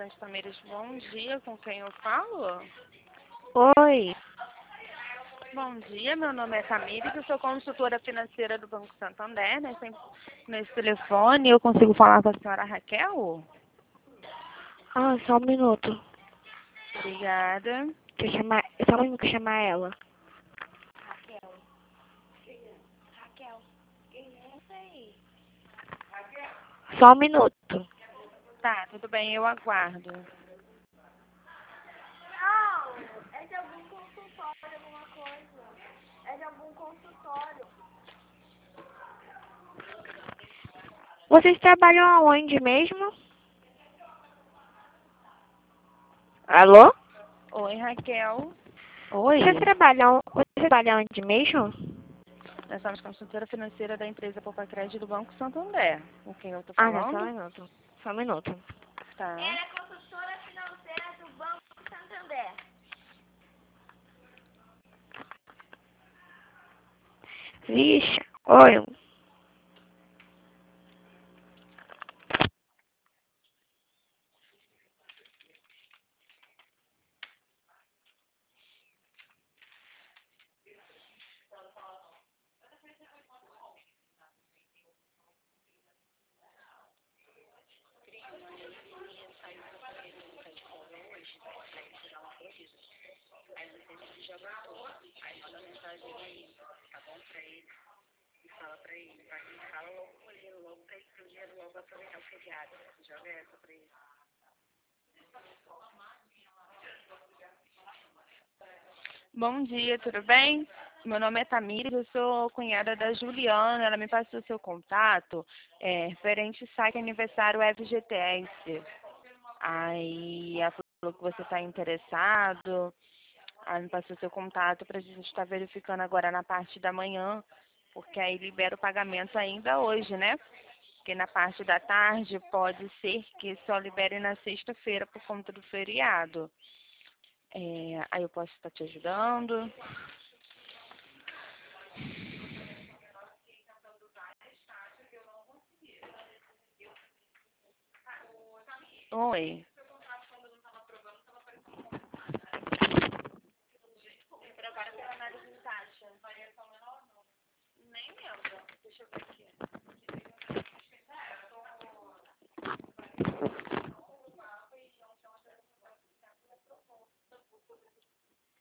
Restaurante Tamires, bom dia, com quem eu falo? Oi, Bom dia, meu nome é Tamires, eu sou consultora financeira do Banco Santander, nesse telefone eu consigo falar com a senhora Raquel? só um minuto. Obrigada. Deixa eu chamar, só um minuto que eu chamar ela. Só um minuto. Tá, tudo bem, eu aguardo. Não, é de algum consultório, alguma coisa. É de algum consultório. Vocês trabalham aonde mesmo? Alô? Oi, Raquel. Vocês trabalham onde mesmo? Nós somos consultora financeira da empresa Popacred do Banco Santander. Com quem eu tô Não, só um falando? minuto. Só um minuto. Tá. Ela é consultora financeira do Banco Santander. Vixe, oi. Bom dia, tudo bem? Meu nome é Tamires, eu sou cunhada da Juliana, ela me passou seu contato, referente ao site aniversário FGTS. Aí ela falou que você está interessado, aí me passou seu contato para a gente estar verificando agora na parte da manhã, porque aí libera o pagamento ainda hoje, né? Porque na parte da tarde pode ser que só libere na sexta-feira por conta do feriado. Aí eu posso estar te ajudando. Oi. Por agora, pela análise de taxa. Nem lembro. Deixa eu ver.